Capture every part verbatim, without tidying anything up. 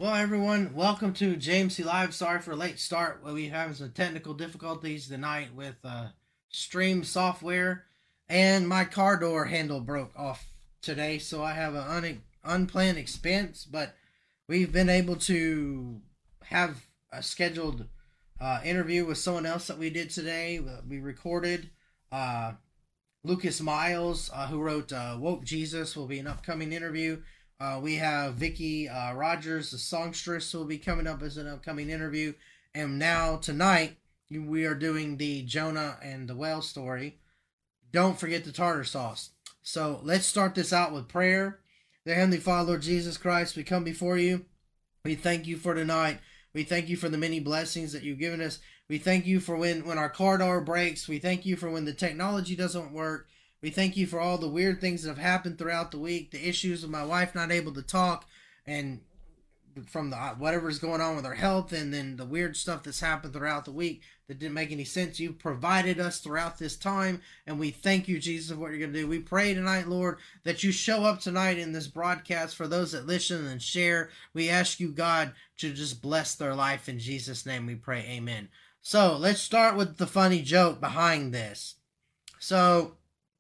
Well, everyone, welcome to J M C Live. Sorry for a late start. Well, we having some technical difficulties tonight with uh, stream software, and my car door handle broke off today, so I have an un- unplanned expense. But we've been able to have a scheduled uh, interview with someone else that we did today. We recorded. Uh, Lucas Miles, uh, who wrote uh, Woke Jesus, will be an upcoming interview. Uh, we have Vicky uh, Rogers, the songstress, who will be coming up as an upcoming interview. And now, tonight, we are doing the Jonah and the whale story. Don't forget the tartar sauce. So, let's start this out with prayer. Dear Heavenly Father, Lord Jesus Christ, we come before you. We thank you for tonight. We thank you for the many blessings that you've given us. We thank you for when, when our car door breaks. We thank you for when the technology doesn't work. We thank you for all the weird things that have happened throughout the week, the issues of my wife not able to talk, and from the whatever's going on with her health, and then the weird stuff that's happened throughout the week that didn't make any sense. You provided us throughout this time, and we thank you, Jesus, for what you're going to do. We pray tonight, Lord, that you show up tonight in this broadcast for those that listen and share. We ask you, God, to just bless their life. In Jesus' name we pray, amen. So, let's start with the funny joke behind this. So,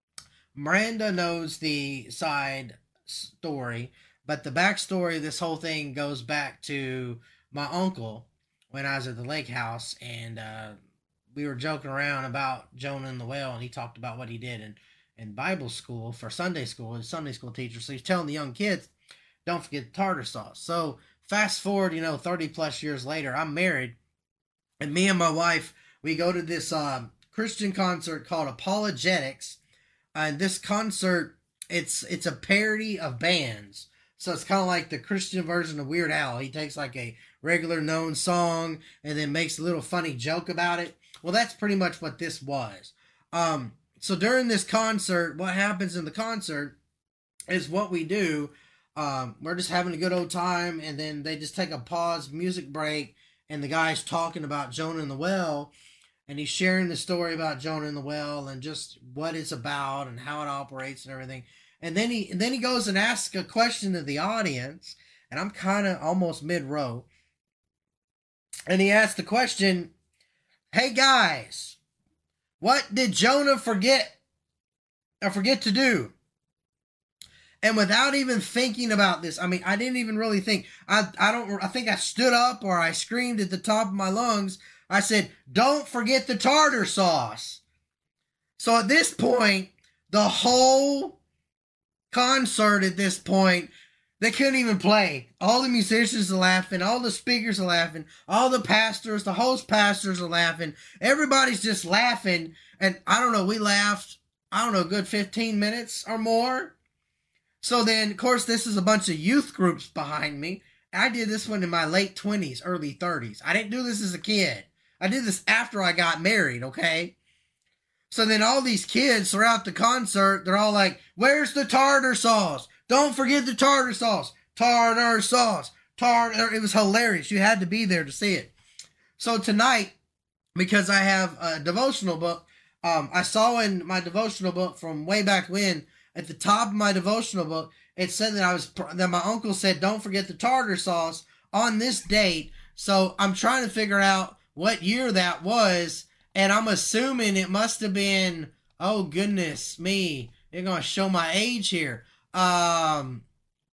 Miranda knows the side story, but the backstory of this whole thing goes back to my uncle when I was at the lake house, and uh, we were joking around about Jonah and the whale, and he talked about what he did in, in Bible school for Sunday school, his Sunday school teacher. So he's telling the young kids, don't forget the tartar sauce. So fast forward, you know, thirty plus years later, I'm married, and me and my wife, we go to this uh, Christian concert called Apologetics. And uh, this concert, it's it's a parody of bands. So it's kind of like the Christian version of Weird Al. He takes like a regular known song and then makes a little funny joke about it. Well, that's pretty much what this was. Um, so during this concert, what happens in the concert is what we do. Um, we're just having a good old time, and then they just take a pause, music break, and the guy's talking about Jonah and the whale. And he's sharing the story about Jonah and the whale and just what it's about and how it operates and everything. And then he and then he goes and asks a question to the audience, and I'm kind of almost mid-row. And he asks the question, hey guys, what did Jonah forget or forget to do? And without even thinking about this, I mean, I didn't even really think. I I don't. I think I stood up or I screamed at the top of my lungs. I said, don't forget the tartar sauce. So at this point, the whole concert at this point, they couldn't even play. All the musicians are laughing. All the speakers are laughing. All the pastors, the host pastors are laughing. Everybody's just laughing. And I don't know, we laughed, I don't know, a good fifteen minutes or more. So then, of course, this is a bunch of youth groups behind me. I did this one in my late twenties, early thirties. I didn't do this as a kid. I did this after I got married, okay? So then all these kids throughout the concert, they're all like, where's the tartar sauce? Don't forget the tartar sauce. Tartar sauce. Tartar. It was hilarious. You had to be there to see it. So tonight, because I have a devotional book, um, I saw in my devotional book from way back when, at the top of my devotional book, it said that I was that my uncle said, don't forget the tartar sauce on this date. So I'm trying to figure out what year that was, and I'm assuming it must have been, oh goodness me, they're going to show my age here. Um,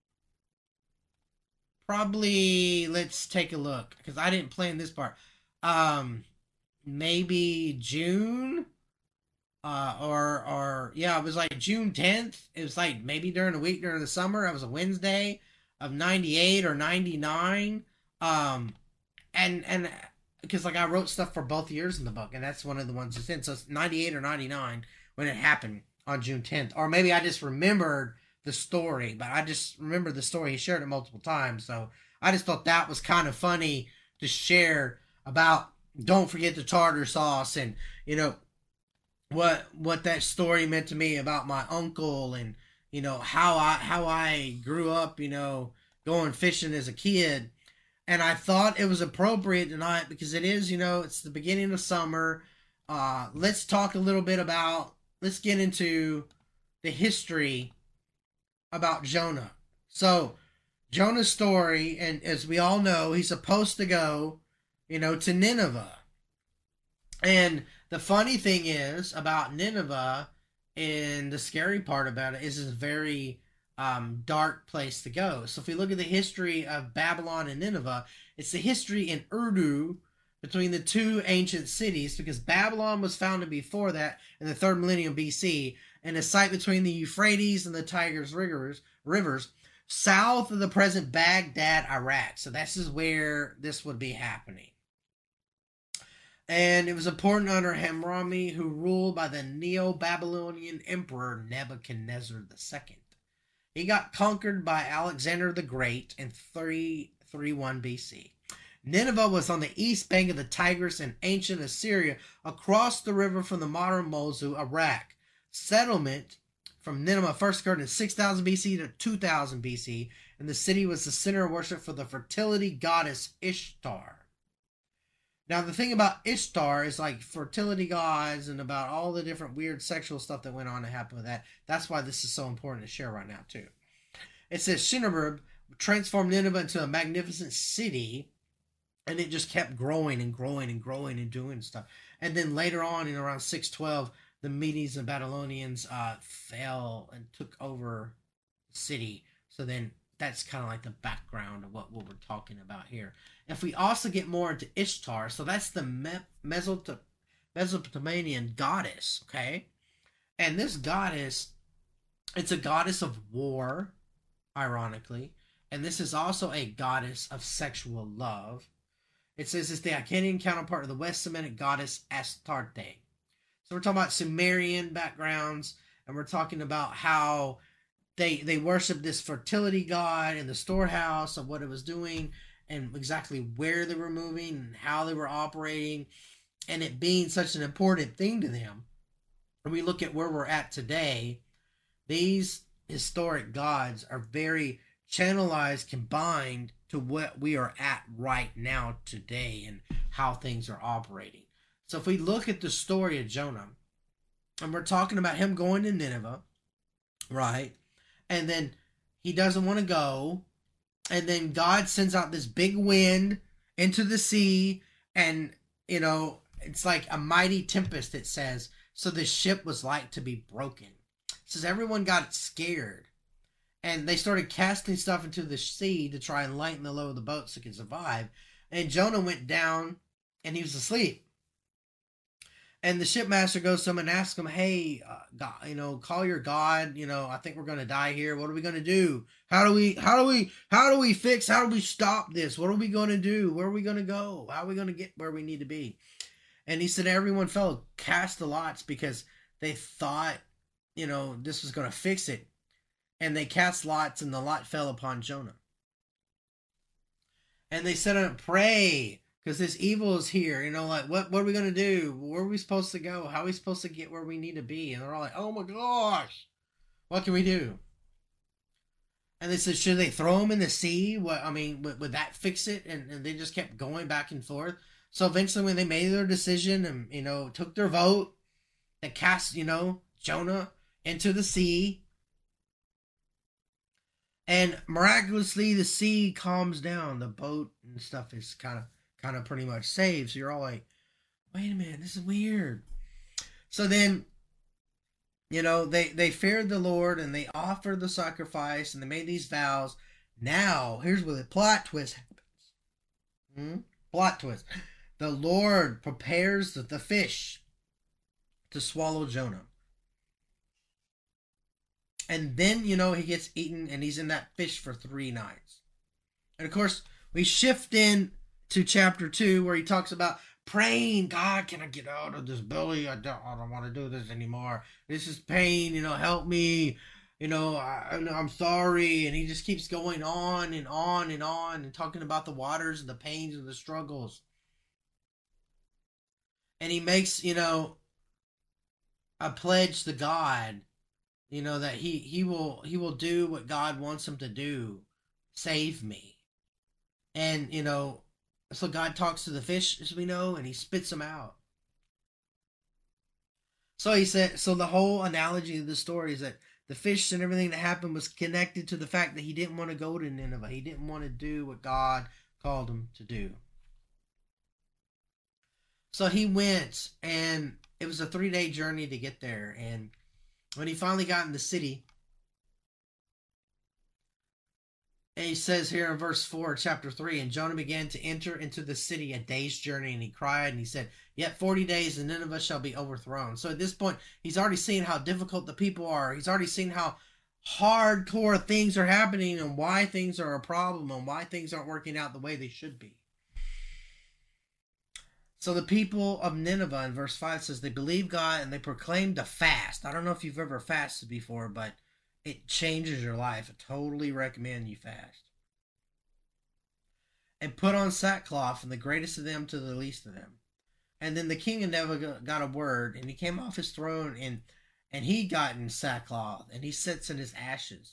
probably, let's take a look, because I didn't plan this part. Um, maybe June, uh, or, or, yeah, it was like June tenth. It was like maybe during the week during the summer. It was a Wednesday of ninety-eight or ninety-nine. Um, and, and, because like I wrote stuff for both years in the book, and that's one of the ones that's in. So it's ninety-eight or ninety-nine when it happened on June tenth. Or maybe I just remembered the story, but I just remember the story. He shared it multiple times. So I just thought that was kind of funny to share about don't forget the tartar sauce, and, you know, what what that story meant to me about my uncle, and, you know, how I how I grew up, you know, going fishing as a kid. And I thought it was appropriate tonight because it is, you know, it's the beginning of summer. Uh, let's talk a little bit about, let's get into the history about Jonah. So, Jonah's story, and as we all know, he's supposed to go, you know, to Nineveh. And the funny thing is about Nineveh, and the scary part about it is it's a very um, dark place to go. So if we look at the history of Babylon and Nineveh, it's the history in Urdu between the two ancient cities, because Babylon was founded before that in the third millennium B C, and a site between the Euphrates and the Tigris rivers, rivers south of the present Baghdad, Iraq. So this is where this would be happening. And it was important under Hammurabi, who ruled by the Neo-Babylonian emperor Nebuchadnezzar the Second. He got conquered by Alexander the Great in three thirty-one B C. Nineveh was on the east bank of the Tigris in ancient Assyria, across the river from the modern Mosul, Iraq. Settlement from Nineveh first occurred in six thousand B C to two thousand B C, and the city was the center of worship for the fertility goddess Ishtar. Now, the thing about Ishtar is like fertility gods and about all the different weird sexual stuff that went on to happen with that. That's why this is so important to share right now, too. It says Sennacherib transformed Nineveh into a magnificent city, and it just kept growing and growing and growing and doing stuff. And then later on, in around six twelve, the Medes and Babylonians uh, fell and took over the city. So then that's kind of like the background of what, what we're talking about here. If we also get more into Ishtar, so that's the Me- Mesopot- Mesopotamian goddess, okay? And this goddess, it's a goddess of war, ironically. And this is also a goddess of sexual love. It says it's the Akkadian counterpart of the West Semitic goddess Astarte. So we're talking about Sumerian backgrounds, and we're talking about how they they worship this fertility god in the storehouse of what it was doing, and exactly where they were moving and how they were operating, and it being such an important thing to them. When we look at where we're at today, these historic gods are very channelized, combined to what we are at right now today and how things are operating. So if we look at the story of Jonah, and we're talking about him going to Nineveh, right? And then he doesn't want to go. And then God sends out this big wind into the sea. And, you know, it's like a mighty tempest, it says. So the ship was like to be broken. It says everyone got scared. And they started casting stuff into the sea to try and lighten the load of the boat so it could survive. And Jonah went down and he was asleep. And the shipmaster goes to him and asks him, hey, uh, God, you know, call your God. You know, I think we're going to die here. What are we going to do? How do we, how do we, how do we fix, how do we stop this? What are we going to do? Where are we going to go? How are we going to get where we need to be? And he said, everyone fell, cast the lots because they thought, you know, this was going to fix it. And they cast lots, and the lot fell upon Jonah. And they said, pray, because this evil is here. You know, like, what, what are we going to do? Where are we supposed to go? How are we supposed to get where we need to be? And they're all like, oh my gosh, what can we do? And they said, should they throw him in the sea? What, I mean, would, would that fix it? And, and they just kept going back and forth. So eventually when they made their decision and, you know, took their vote, they cast, you know, Jonah into the sea. And miraculously, the sea calms down. The boat and stuff is kind of, kind of pretty much saved. So you're all like, wait a minute, this is weird. So then, you know, they, they feared the Lord and they offered the sacrifice and they made these vows. Now, here's where the plot twist happens. Hmm? Plot twist. The Lord prepares the, the fish to swallow Jonah. And then, you know, he gets eaten and he's in that fish for three nights. And of course, we shift in to chapter two where he talks about praying, God, can I get out of this belly? I don't, I don't want to do this anymore. This is pain, you know, help me. You know, I, I'm sorry. And he just keeps going on and on and on and talking about the waters and the pains and the struggles. And he makes, you know, a pledge to God. You know, that he, he will he will do what God wants him to do. Save me. And, you know, so God talks to the fish, as we know, and he spits them out. So he said, so the whole analogy of the story is that the fish and everything that happened was connected to the fact that he didn't want to go to Nineveh. He didn't want to do what God called him to do. So he went, and it was a three-day journey to get there. And when he finally got in the city, and he says here in verse four, chapter three, and Jonah began to enter into the city a day's journey, and he cried, and he said, yet forty days, and Nineveh shall be overthrown. So at this point, he's already seen how difficult the people are. He's already seen how hardcore things are happening, and why things are a problem, and why things aren't working out the way they should be. So the people of Nineveh, in verse five, says they believed God, and they proclaimed a fast. I don't know if you've ever fasted before, but it changes your life. I totally recommend you fast. And put on sackcloth, from the greatest of them to the least of them. And then the king of Nineveh got a word, and he came off his throne, and, and he got in sackcloth, and he sits in his ashes.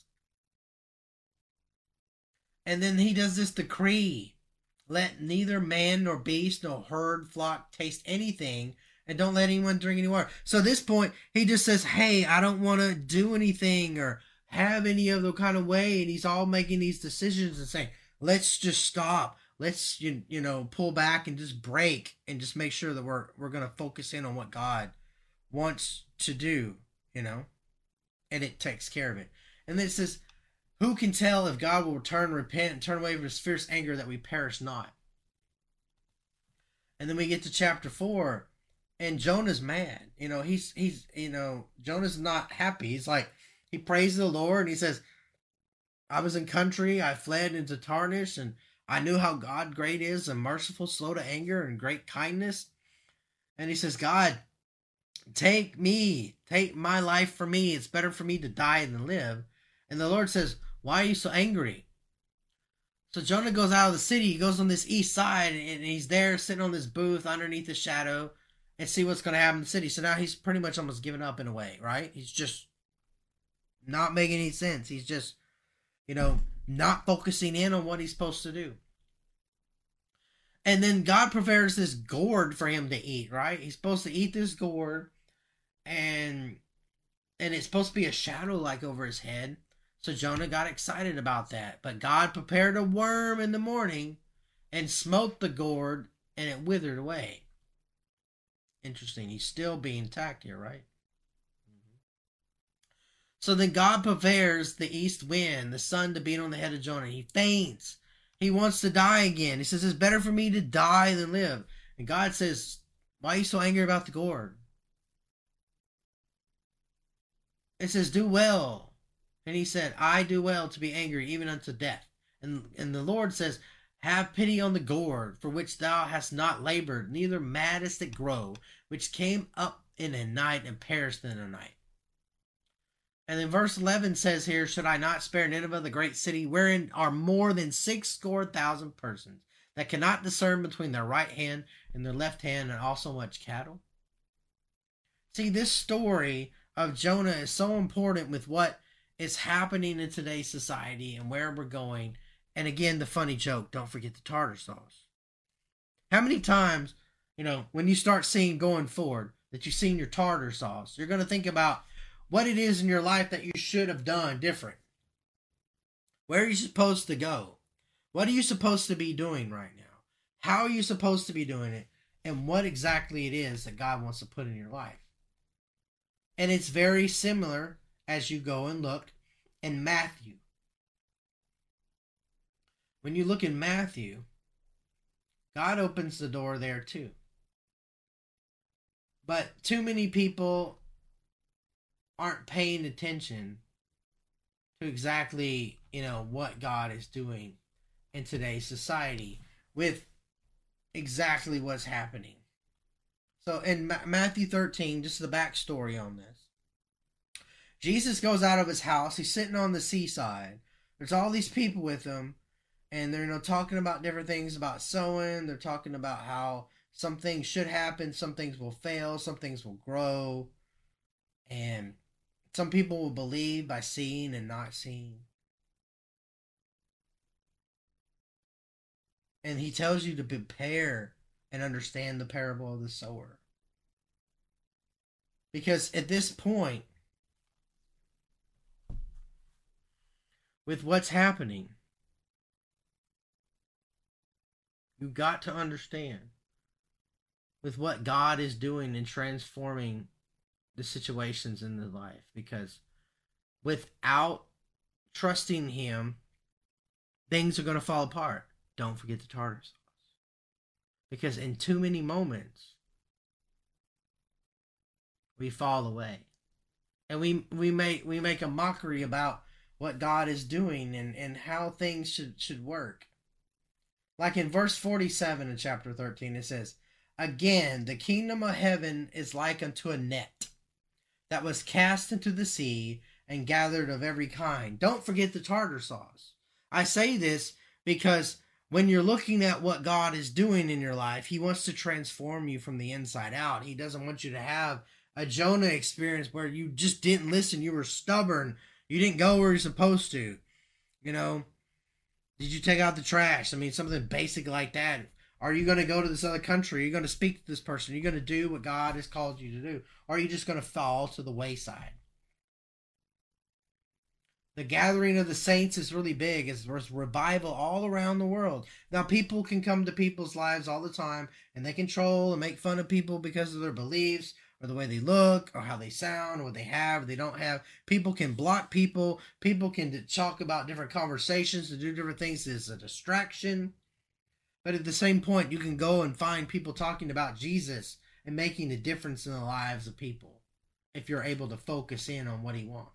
And then he does this decree. Let neither man nor beast nor herd flock taste anything, and don't let anyone drink any water. So at this point, he just says, hey, I don't want to do anything or have any other kind of way. And he's all making these decisions and saying, let's just stop. Let's, you, you know, pull back and just break and just make sure that we're, we're going to focus in on what God wants to do, you know, and it takes care of it. And then it says, who can tell if God will return, repent, and turn away from his fierce anger that we perish not? And then we get to chapter four. And Jonah's mad. You know, he's, he's, you know, Jonah's not happy. He's like, he prays the Lord and he says, I was in country, I fled into Tarshish, and I knew how God great is and merciful, slow to anger, and great kindness. And he says, God, take me, take my life for me. It's better for me to die than live. And the Lord says, why are you so angry? So Jonah goes out of the city. He goes on this east side, and he's there sitting on this booth underneath the shadow, and see what's going to happen in the city. So now he's pretty much almost given up in a way, right? He's just not making any sense. He's just, you know, not focusing in on what he's supposed to do. And then God prepares this gourd for him to eat, right? He's supposed to eat this gourd, and and it's supposed to be a shadow like over his head. So Jonah got excited about that. But God prepared a worm in the morning and smote the gourd, and it withered away. Interesting. He's still being attacked here, right? Mm-hmm. So then God prepares the east wind, the sun, to beat on the head of Jonah. He faints. He wants to die again. He says, it's better for me to die than live. And God says, why are you so angry about the gourd? It says, do well. And he said, I do well to be angry, even unto death. And, and the Lord says, have pity on the gourd, for which thou hast not labored, neither maddest it grow, which came up in a night and perished in a night. And then verse eleven says here, should I not spare Nineveh, the great city, wherein are more than six score thousand persons, that cannot discern between their right hand and their left hand, and also much cattle? See, this story of Jonah is so important with what is happening in today's society and where we're going. And again, the funny joke, don't forget the tartar sauce. How many times, you know, when you start seeing going forward that you've seen your tartar sauce, you're going to think about what it is in your life that you should have done different. Where are you supposed to go? What are you supposed to be doing right now? How are you supposed to be doing it? And what exactly it is that God wants to put in your life. And it's very similar as you go and look in Matthew. When you look in Matthew, God opens the door there too. But too many people aren't paying attention to exactly, you know, what God is doing in today's society with exactly what's happening. So in Ma- Matthew thirteen, just the backstory on this. Jesus goes out of his house. He's sitting on the seaside. There's all these people with him. And they're, you know, talking about different things about sowing. They're talking about how some things should happen. Some things will fail. Some things will grow. And some people will believe by seeing and not seeing. And he tells you to prepare and understand the parable of the sower. Because at this point, with what's happening. You got to understand with what God is doing and transforming the situations in the life, because without trusting Him, things are going to fall apart. Don't forget the tartar sauce, because in too many moments we fall away, and we we make we make a mockery about what God is doing and and how things should should work. Like in verse forty-seven in chapter thirteen, it says, "Again, the kingdom of heaven is like unto a net that was cast into the sea and gathered of every kind." Don't forget the tartar sauce. I say this because when you're looking at what God is doing in your life, He wants to transform you from the inside out. He doesn't want you to have a Jonah experience where you just didn't listen. You were stubborn. You didn't go where you're supposed to. You know, did you take out the trash? I mean, something basic like that. Are you going to go to this other country? Are you going to speak to this person? Are you going to do what God has called you to do? Or are you just going to fall to the wayside? The gathering of the saints is really big. It's there's revival all around the world. Now, people can come to people's lives all the time, and they control and make fun of people because of their beliefs, or the way they look, or how they sound, or what they have, or they don't have. People can block people. People can talk about different conversations to do different things as a distraction. But at the same point, you can go and find people talking about Jesus and making a difference in the lives of people if you're able to focus in on what He wants.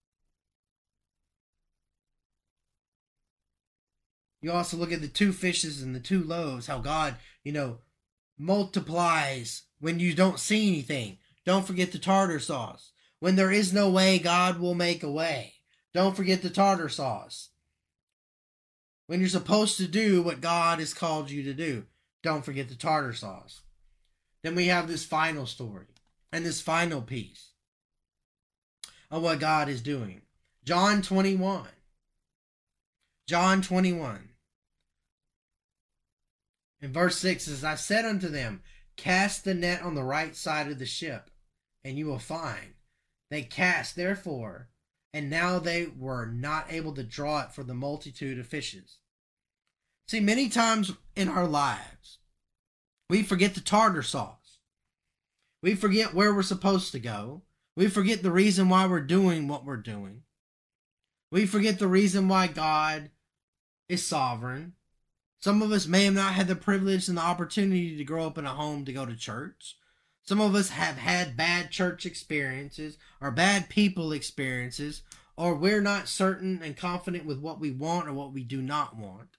You also look at the two fishes and the two loaves, how God, you know, multiplies when you don't see anything. Don't forget the tartar sauce. When there is no way, God will make a way. Don't forget the tartar sauce. When you're supposed to do what God has called you to do, don't forget the tartar sauce. Then we have this final story and this final piece of what God is doing. John twenty-one. John twenty-one. In verse six says, "I said unto them, cast the net on the right side of the ship, and you will find. They cast, therefore, and now they were not able to draw it for the multitude of fishes." See, many times in our lives, we forget the tartar sauce. We forget where we're supposed to go. We forget the reason why we're doing what we're doing. We forget the reason why God is sovereign. Some of us may have not had the privilege and the opportunity to grow up in a home to go to church. Some of us have had bad church experiences or bad people experiences, or we're not certain and confident with what we want or what we do not want.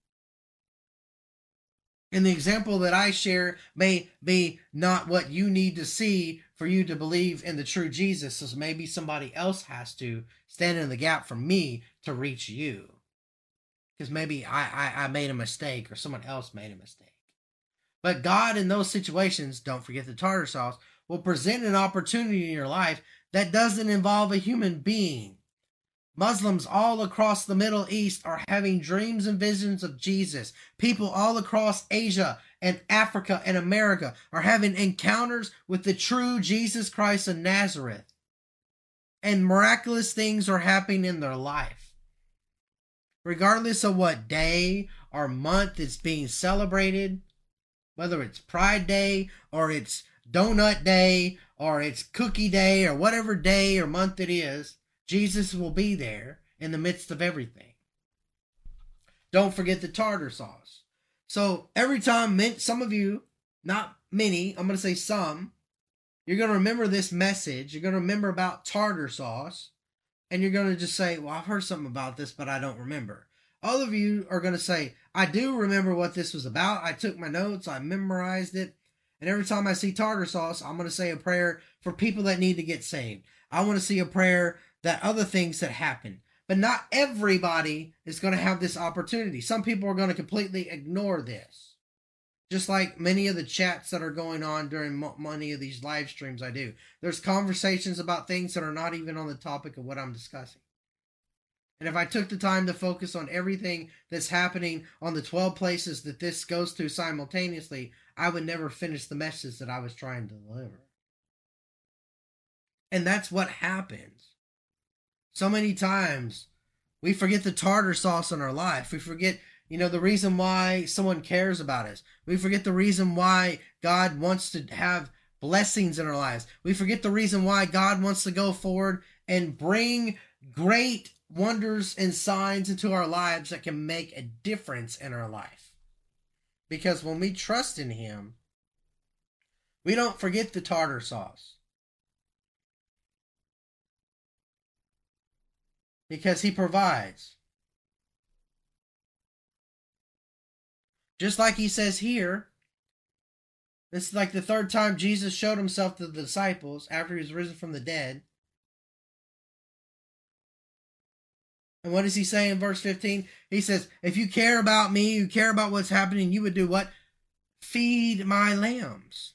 And the example that I share may be not what you need to see for you to believe in the true Jesus. So maybe somebody else has to stand in the gap for me to reach you. Because maybe I, I, I made a mistake or someone else made a mistake. But God, in those situations, don't forget the tartar sauce, will present an opportunity in your life that doesn't involve a human being. Muslims all across the Middle East are having dreams and visions of Jesus. People all across Asia and Africa and America are having encounters with the true Jesus Christ of Nazareth. And miraculous things are happening in their life. Regardless of what day or month it's being celebrated, whether it's Pride Day or it's Donut Day or it's Cookie Day or whatever day or month it is, Jesus will be there in the midst of everything. Don't forget the tartar sauce. So every time, some of you, not many, I'm going to say some, you're going to remember this message. You're going to remember about tartar sauce. And you're going to just say, well, I've heard something about this, but I don't remember. All of you are going to say, I do remember what this was about. I took my notes. I memorized it. And every time I see tartar sauce, I'm going to say a prayer for people that need to get saved. I want to see a prayer that other things that happen. But not everybody is going to have this opportunity. Some people are going to completely ignore this. Just like many of the chats that are going on during many of these live streams I do. There's conversations about things that are not even on the topic of what I'm discussing. And if I took the time to focus on everything that's happening on the twelve places that this goes to simultaneously, I would never finish the message that I was trying to deliver. And that's what happens. So many times We forget the tartar sauce in our life. We forget, you know, the reason why someone cares about us. We forget the reason why God wants to have blessings in our lives. We forget the reason why God wants to go forward and bring great wonders and signs into our lives that can make a difference in our life. Because when we trust in Him, we don't forget the tartar sauce. Because He provides. Just like He says here, this is like the third time Jesus showed Himself to the disciples after He was risen from the dead. And what does He say in verse fifteen? He says, if you care about me, you care about what's happening, you would do what? Feed my lambs.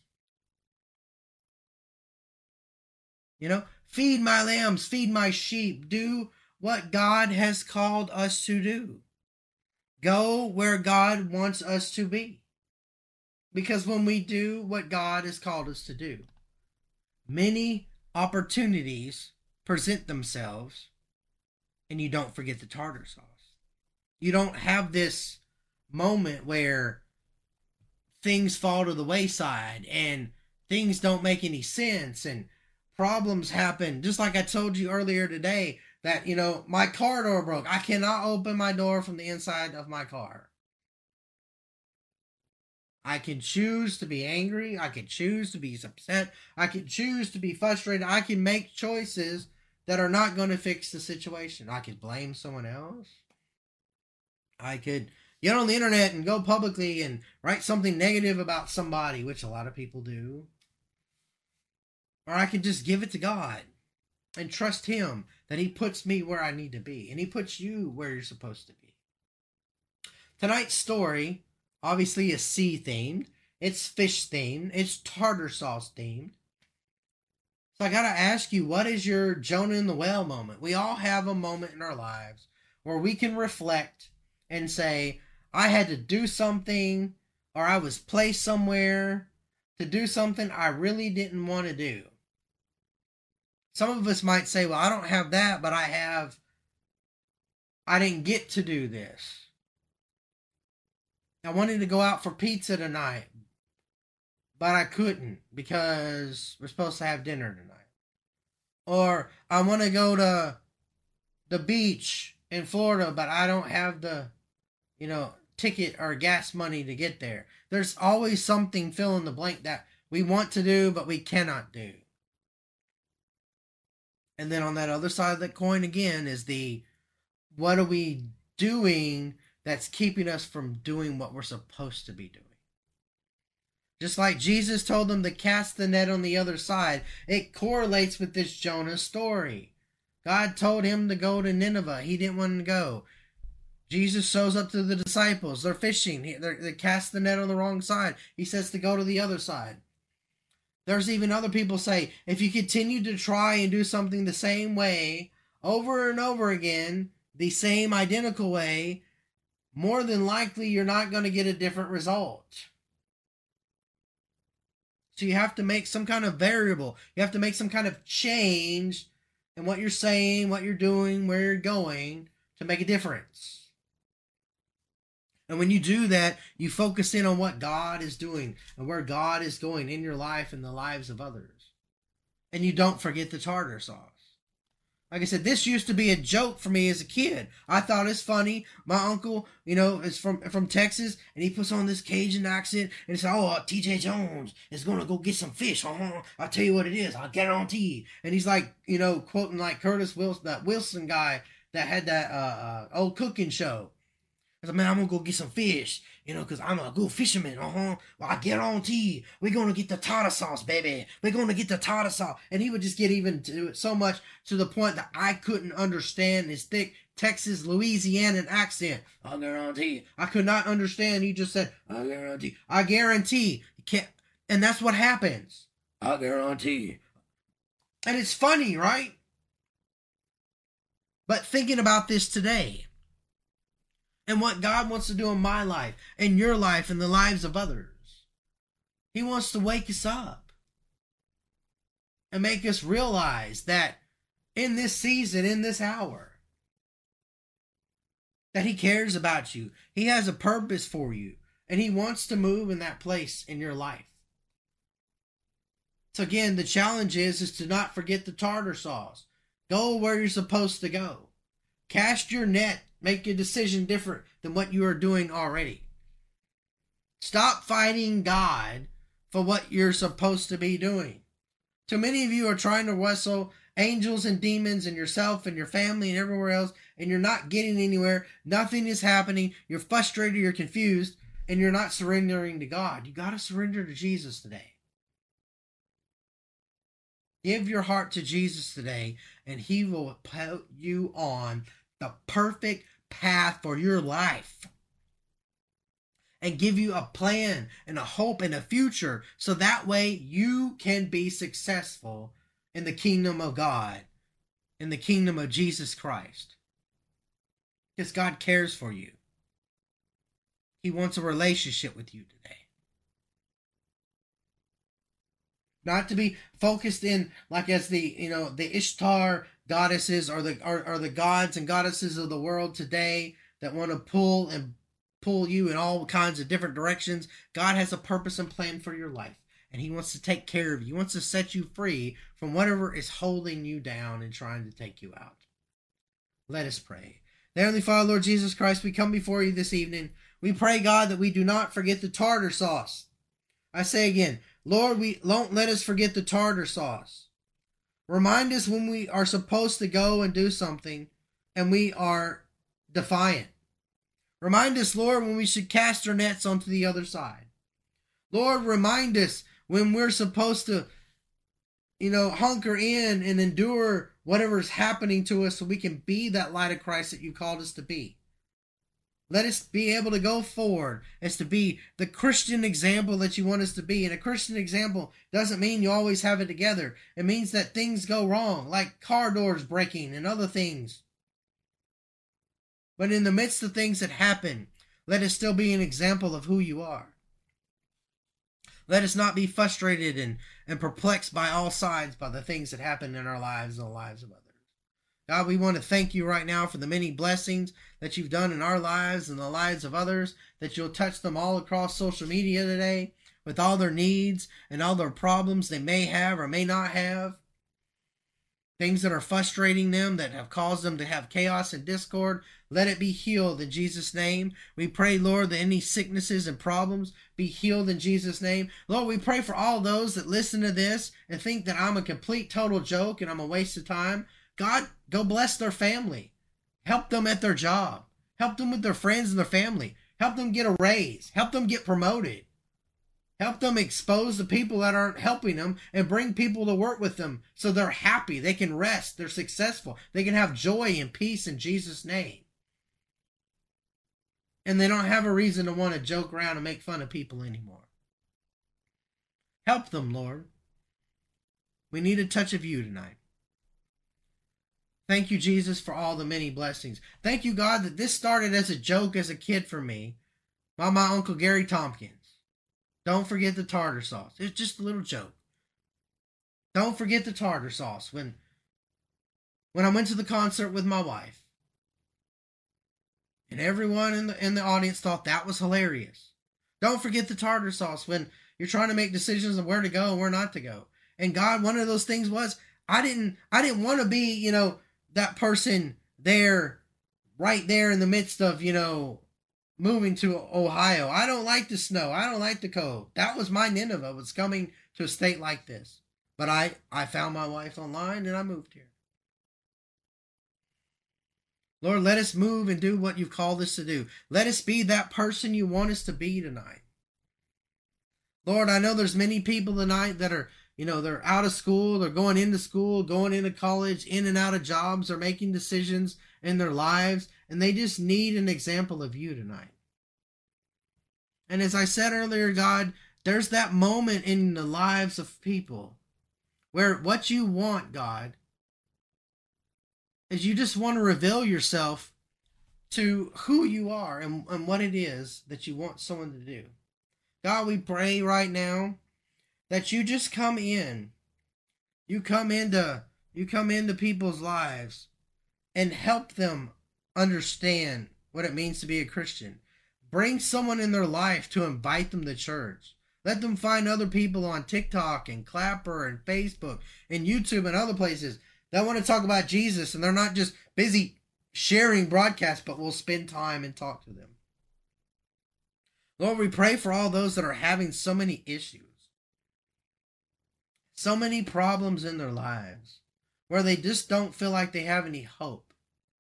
You know, feed my lambs, feed my sheep. Do what God has called us to do. Go where God wants us to be. Because when we do what God has called us to do, many opportunities present themselves, and you don't forget the tartar sauce. You don't have this moment where things fall to the wayside and things don't make any sense and problems happen. Just like I told you earlier today, that, you know, my car door broke. I cannot open my door from the inside of my car. I can choose to be angry. I can choose to be upset. I can choose to be frustrated. I can make choices that are not going to fix the situation. I could blame someone else. I could get on the internet and go publicly and write something negative about somebody, which a lot of people do. Or I could just give it to God and trust Him that He puts me where I need to be. And He puts you where you're supposed to be. Tonight's story obviously is sea themed. It's fish themed. It's tartar sauce themed. So I got to ask you, what is your Jonah in the whale moment? We all have a moment in our lives where we can reflect and say, I had to do something, or I was placed somewhere to do something I really didn't want to do. Some of us might say, well, I don't have that, but I have, I didn't get to do this. I wanted to go out for pizza tonight, but I couldn't because we're supposed to have dinner tonight. Or I want to go to the beach in Florida, but I don't have the, you know, ticket or gas money to get there. There's always something fill in the blank that we want to do, but we cannot do. And then on that other side of the coin again is the, what are we doing that's keeping us from doing what we're supposed to be doing? Just like Jesus told them to cast the net on the other side, it correlates with this Jonah story. God told him to go to Nineveh. He didn't want to go. Jesus shows up to the disciples. They're fishing. They're, they cast the net on the wrong side. He says to go to the other side. There's even other people say, if you continue to try and do something the same way over and over again, the same identical way, more than likely you're not going to get a different result. So you have to make some kind of variable. You have to make some kind of change in what you're saying, what you're doing, where you're going to make a difference. And when you do that, you focus in on what God is doing and where God is going in your life and the lives of others. And you don't forget the tartar sauce. Like I said, this used to be a joke for me as a kid. I thought it's funny. My uncle, you know, is from from Texas, and he puts on this Cajun accent, and he says, oh, uh, T J Jones is going to go get some fish. Uh-huh. I'll tell you what it is. I'll get it on T. And he's like, you know, quoting like Curtis Wilson, that Wilson guy that had that uh, uh, old cooking show. I said, man, I'm going to go get some fish, you know, because I'm a good fisherman. Uh-huh. Well, I get on to you. We're going to get the tartar sauce, baby. We're going to get the tartar sauce. And he would just get even to it so much to the point that I couldn't understand his thick Texas, Louisiana accent. I guarantee. I could not understand. He just said, I guarantee. I guarantee. You can't. And that's what happens. I guarantee. And it's funny, right? But thinking about this today, and what God wants to do in my life, in your life, in the lives of others. He wants to wake us up and make us realize that in this season, in this hour, that he cares about you. He has a purpose for you, and he wants to move in that place in your life. So again, the challenge is, is to not forget the tartar sauce. Go where you're supposed to go. Cast your net. Make a decision different than what you are doing already. Stop fighting God for what you're supposed to be doing. Too many of you are trying to wrestle angels and demons and yourself and your family and everywhere else, and you're not getting anywhere. Nothing is happening. You're frustrated, you're confused, and you're not surrendering to God. You got to surrender to Jesus today. Give your heart to Jesus today, and he will put you on the perfect path for your life and give you a plan and a hope and a future, so that way you can be successful in the kingdom of God, in the kingdom of Jesus Christ. Because God cares for you. He wants a relationship with you today. Not to be focused in like as the, you know, the Ishtar goddesses or the or, or the gods and goddesses of the world today that want to pull and pull you in all kinds of different directions. God has a purpose and plan for your life, and he wants to take care of you. He wants to set you free from whatever is holding you down and trying to take you out. Let us pray. Heavenly Father, Lord Jesus Christ, we come before you this evening. We pray, God, that we do not forget the tartar sauce. I say again, Lord, we don't let us forget the tartar sauce. Remind us when we are supposed to go and do something and we are defiant. Remind us, Lord, when we should cast our nets onto the other side. Lord, remind us when we're supposed to, you know, hunker in and endure whatever's happening to us so we can be that light of Christ that you called us to be. Let us be able to go forward as to be the Christian example that you want us to be. And a Christian example doesn't mean you always have it together. It means that things go wrong, like car doors breaking and other things. But in the midst of things that happen, let us still be an example of who you are. Let us not be frustrated and, and perplexed by all sides by the things that happen in our lives and the lives of others. God, we want to thank you right now for the many blessings that you've done in our lives and the lives of others, that you'll touch them all across social media today with all their needs and all their problems they may have or may not have. Things that are frustrating them, that have caused them to have chaos and discord, let it be healed in Jesus' name. We pray, Lord, that any sicknesses and problems be healed in Jesus' name. Lord, we pray for all those that listen to this and think that I'm a complete, total joke and I'm a waste of time. God, go bless their family. Help them at their job. Help them with their friends and their family. Help them get a raise. Help them get promoted. Help them expose the people that aren't helping them and bring people to work with them so they're happy. They can rest. They're successful. They can have joy and peace in Jesus' name. And they don't have a reason to want to joke around and make fun of people anymore. Help them, Lord. We need a touch of you tonight. Thank you, Jesus, for all the many blessings. Thank you, God, that this started as a joke as a kid for me by my Uncle Gary Tompkins. Don't forget the tartar sauce. It's just a little joke. Don't forget the tartar sauce. When, when I went to the concert with my wife, and everyone in the, in the audience thought that was hilarious. Don't forget the tartar sauce when you're trying to make decisions on where to go and where not to go. And God, one of those things was, I didn't, I didn't want to be, you know, that person there, right there in the midst of, you know, moving to Ohio. I don't like the snow. I don't like the cold. That was my Nineveh, was coming to a state like this. But I, I found my wife online and I moved here. Lord, let us move and do what you've called us to do. Let us be that person you want us to be tonight. Lord, I know there's many people tonight that are, you know, they're out of school, they're going into school, going into college, in and out of jobs, they're making decisions in their lives, and they just need an example of you tonight. And as I said earlier, God, there's that moment in the lives of people where what you want, God, is you just want to reveal yourself to who you are and, and what it is that you want someone to do. God, we pray right now that you just come in. You come into, you come into people's lives and help them understand what it means to be a Christian. Bring someone in their life to invite them to church. Let them find other people on TikTok and Clapper and Facebook and YouTube and other places that want to talk about Jesus, and they're not just busy sharing broadcasts, but will spend time and talk to them. Lord, we pray for all those that are having so many issues, so many problems in their lives, where they just don't feel like they have any hope.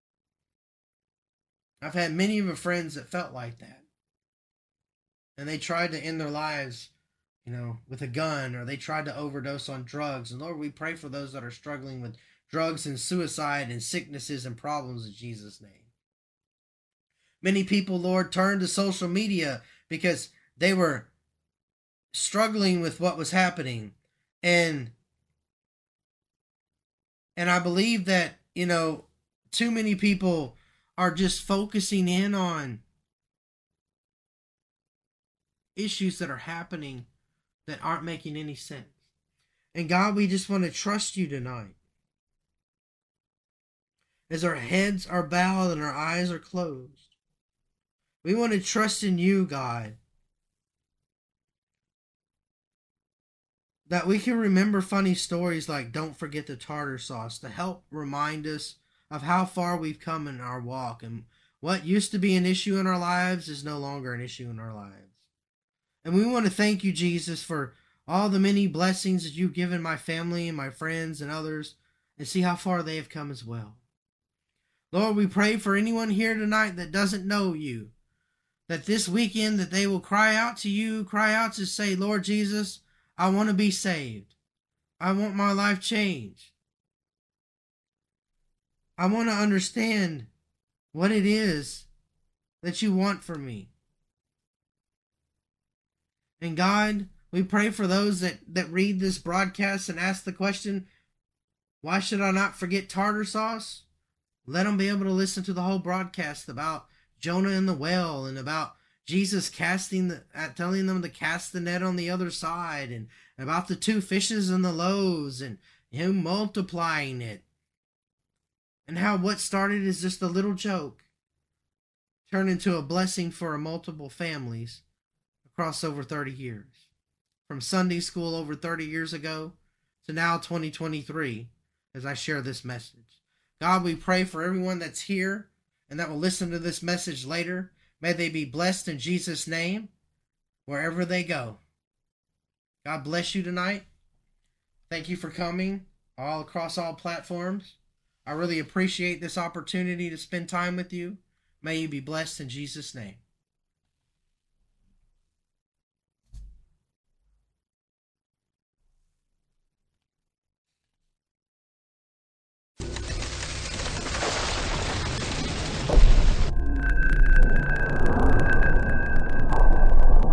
I've had many of my friends that felt like that. And they tried to end their lives, you know, with a gun, or they tried to overdose on drugs. And Lord, we pray for those that are struggling with drugs and suicide and sicknesses and problems in Jesus' name. Many people, Lord, turned to social media because they were struggling with what was happening. And and I believe that, you know, too many people are just focusing in on issues that are happening that aren't making any sense. And God, we just want to trust you tonight. As our heads are bowed and our eyes are closed, we want to trust in you, God, that we can remember funny stories like don't forget the tartar sauce to help remind us of how far we've come in our walk, and what used to be an issue in our lives is no longer an issue in our lives. And we want to thank you, Jesus, for all the many blessings that you've given my family and my friends and others, and see how far they have come as well. Lord, we pray for anyone here tonight that doesn't know you, that this weekend that they will cry out to you, cry out to say, Lord Jesus, I want to be saved. I want my life changed. I want to understand what it is that you want from me. And God, we pray for those that, that read this broadcast and ask the question, why should I not forget tartar sauce? Let them be able to listen to the whole broadcast about Jonah and the whale, and about Jesus casting the, uh, telling them to cast the net on the other side, and about the two fishes and the loaves, and him multiplying it. And how what started as just a little joke turned into a blessing for multiple families across over thirty years. From Sunday school over thirty years ago to now twenty twenty-three, as I share this message. God, we pray for everyone that's here and that will listen to this message later. May they be blessed in Jesus' name wherever they go. God bless you tonight. Thank you for coming all across all platforms. I really appreciate this opportunity to spend time with you. May you be blessed in Jesus' name.